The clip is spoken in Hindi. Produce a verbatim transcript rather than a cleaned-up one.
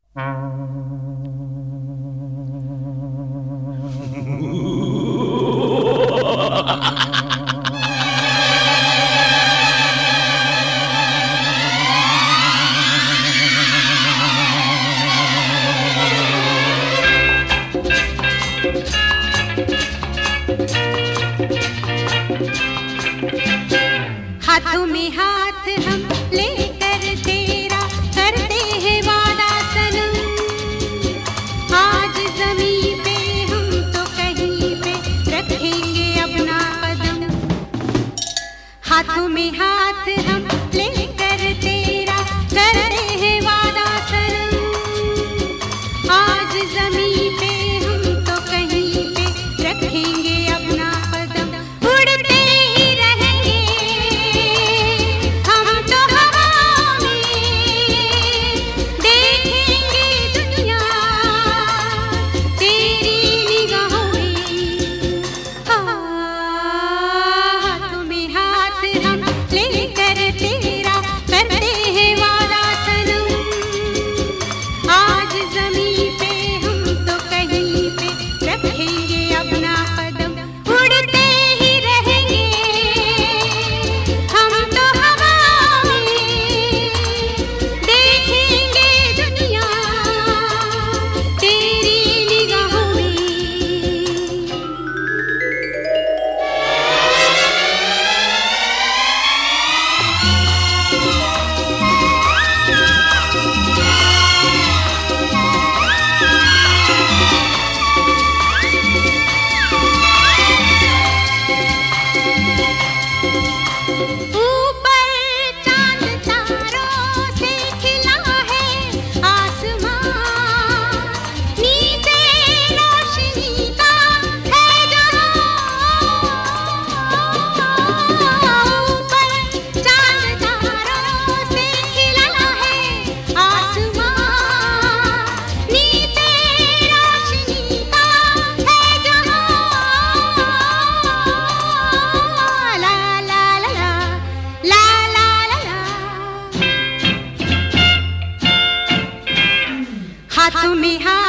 हाथों में हाथ हम लेकर तेरा करते हैं वादा सनम। आज ज़मीं पे हम तो कहीं पे रखेंगे अपना कदम। हाथों में हाथ हम लेकर तेरा करते हैं वादा सनम। आज ज़मीं पे हम तो कहीं पे रखेंगे अपना कदम। उड़ते ही रहेंगे हम तो हवा में, देखेंगे दुनिया तेरी निगाहों में। हाथों में हाथ हम लेकर तेरा करते हैं वादा सनम। आज ज़मीं पे हम तो कहीं पे रखेंगे अपना कदम। उड़ते ही रहेंगे हम तो हवा में, देखेंगे दुनिया तेरी निगाहों में। ऊपर चांद तारों से खिला है आसमां, नीचे रोशनी का है जहां। ऊपर चांद तारों से खिला है आसमां, नीचे रोशनी का है जहां। ला ला ला ला ला ला ला ला। हाथों में हाथ